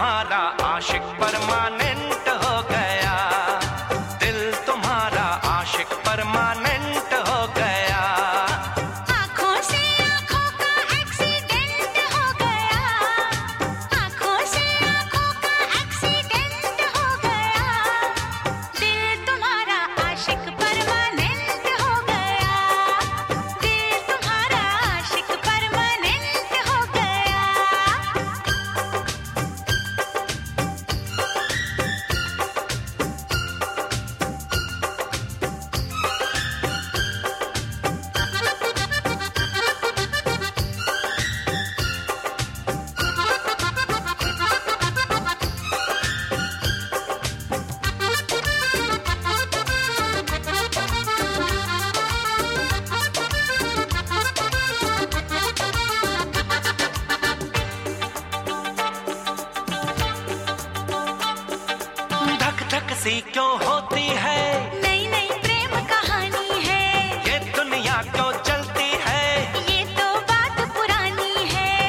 तुम्हारा आशिक परमानेंट हो गया, दिल तुम्हारा आशिक परमानेंट हो गया। आँखों से आँखों का एक्सीडेंट हो गया, आँखों से आँखों का एक्सीडेंट हो गया, दिल तुम्हारा आशिक परमानेंट हो गया, दिल तुम्हारा आशिक परमानेंट हो गया। धक धक सी क्यों होती है, नई नई प्रेम कहानी है, ये दुनिया क्यों चलती है, ये तो बात पुरानी है।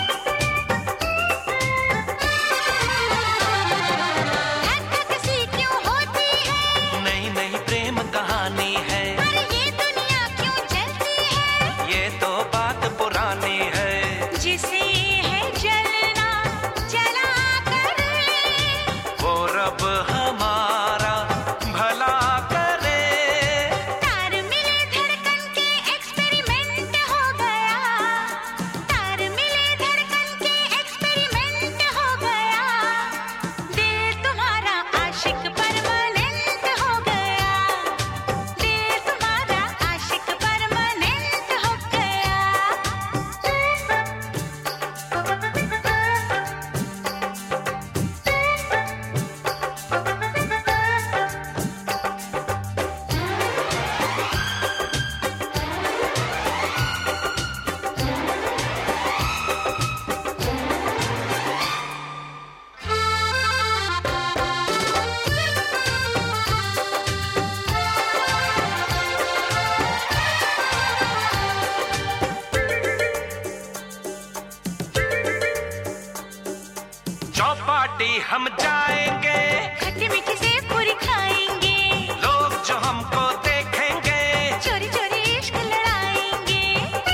धक धक सी क्यों होती है, नई नई प्रेम कहानी है, अरे ये दुनिया क्यों चलती है, ये तो बात पुरानी है। जिसे है जलना जला कर, वो रब हमारा भला करे। तार मिले धड़कन के एक्सपेरिमेंट हो गया, तार मिले धड़कन के एक्सपेरिमेंट हो गया, दिल तुम्हारा आशिक परमानेंट हो गया, दिल तुम्हारा आशिक परमानेंट हो गया। चौपाटी हम जाएंगे, खट्टी मीठी से पूरी खाएंगे, लोग जो हमको देखेंगे, चोरी चोरी इश्क लड़ाएंगे।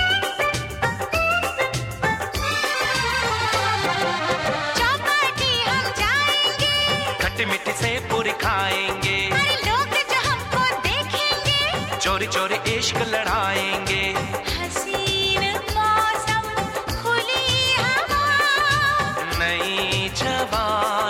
चौपाटी हम जाएंगे, खट्टी मिट्टी से पूरी खाएंगे, अरे लोग जो हमको देखेंगे, चोरी चोरी इश्क लड़ाएंगे। हसीन मौसम खुली हवा, नई जवानी